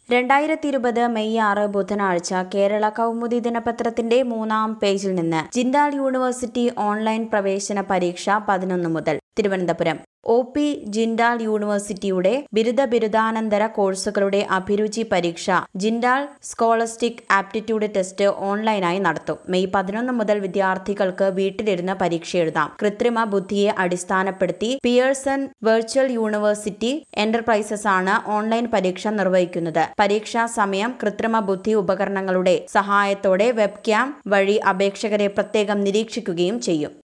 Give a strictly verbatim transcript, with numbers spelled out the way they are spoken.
രണ്ടായിരത്തി ഇരുപത് മെയ് ആറ് ബുധനാഴ്ച കേരള കൗമുദി ദിനപത്രത്തിന്റെ മൂന്നാം പേജിൽ നിന്ന് ജിൻഡാൽ യൂണിവേഴ്സിറ്റി ഓൺലൈൻ പ്രവേശന പരീക്ഷ പതിനൊന്ന് മുതൽ. തിരുവനന്തപുരം ഒ പി ജിൻഡാൽ യൂണിവേഴ്സിറ്റിയുടെ ബിരുദ ബിരുദാനന്തര കോഴ്സുകളുടെ അഭിരുചി പരീക്ഷ ജിൻഡാൽ സ്കോളസ്റ്റിക് ആപ്റ്റിറ്റ്യൂഡ് ടെസ്റ്റ് ഓൺലൈനായി നടത്തും. മെയ് പതിനൊന്ന് മുതൽ വിദ്യാർത്ഥികൾക്ക് വീട്ടിലിരുന്ന് പരീക്ഷ എഴുതാം. കൃത്രിമ ബുദ്ധിയെ അടിസ്ഥാനപ്പെടുത്തി പിയേഴ്സൺ വെർച്വൽ യൂണിവേഴ്സിറ്റി എന്റർപ്രൈസസ് ആണ് ഓൺലൈൻ പരീക്ഷ നിർവഹിക്കുന്നത്. പരീക്ഷാ സമയം കൃത്രിമ ബുദ്ധി ഉപകരണങ്ങളുടെ സഹായത്തോടെ വെബ് ക്യാം വഴി അപേക്ഷകരെ പ്രത്യേകം നിരീക്ഷിക്കുകയും ചെയ്യും.